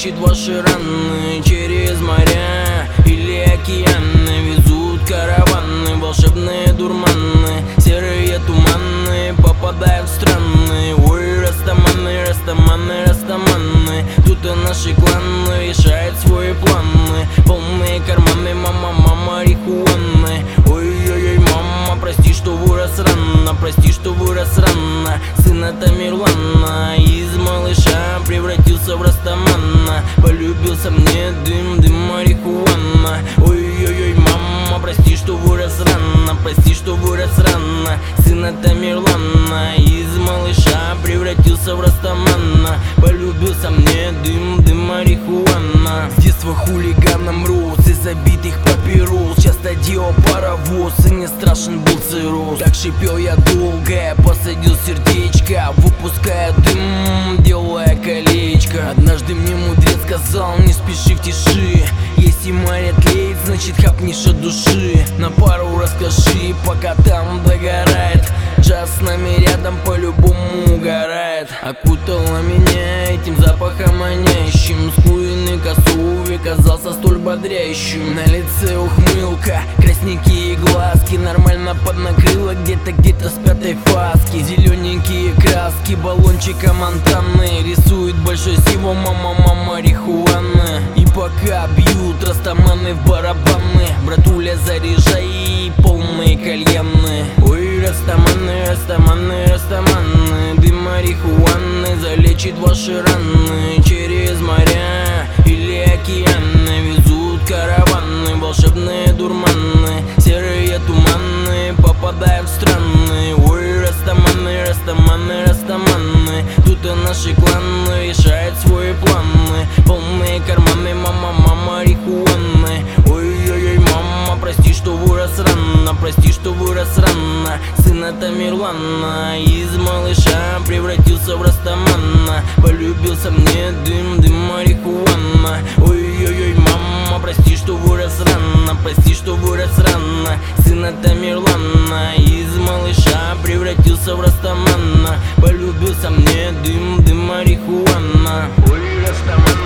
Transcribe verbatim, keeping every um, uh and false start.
залечит ваши раны. Через моря или океаны везут караваны, волшебные дурманы, серые туманы попадают в страны. Ой, растаманы, растаманы, растаманы, тут и наши кланы решают свои планы. Полные карманы, мама, мама, марихуаны. Ой-ой-ой, мама, прости, что вырос рано, прости, что вырос рано. Сын Тамерлана из малыша превратился в растамана. Полюбился мне дым, дым марихуана. Ой-ой-ой, мама, прости, что вырос рано, прости, что вырос рано. Сын Тамерлана из малыша превратился в растамана. Полюбился мне дым, дым марихуана. С детства хулиганом рос, из забитых папирос часто делал паровоз, и не страшен был цирроз. Так шипел я долго, посадил сердечко, выпуская дым, делая колечко. Однажды мне мудрец сказал: не спеши в тиши, если море тлеет, значит хапнешь от души. На пару расскажи, пока там догорает, джаз с нами рядом по-любому угорает. Окутала меня этим запахом манящим, скуйный косуви казался столь бодрящим. На лице ухмылка, красненькие глазки, нормально поднакрыло где-то, где-то с пятой фаски. Зелененькие краски баллончика Монтаны рисует большой сиво, мама, мама, марихуаны. И пока бьют растаманы в барабаны, братуля, заряжай полные кальяны. Ой, растаманы, растаманы, растаманы, дым марихуаны залечит ваши раны. Через моря или океаны везут караваны, волшебные дурманы, серые туманы попадают в страны. Ой, растаманы, растаманы, растаманы, тут и наши кланы решают свои планы. Полные карманы, мама, мама, марихуаны. Ой-ой-ой, мама, прости, что вырос рано, прости, что вырос рано. Сын Тамерлана из малыша превратился в растамана. Полюбился мне дым, дым марихуана. Ой-ой-ой, мама, прости, что вырос рано, прости, что вырос рано. Сын Тамерлана из малыша превратился в растамана. Полюбился мне дым, дым марихуана. Ой, растамана.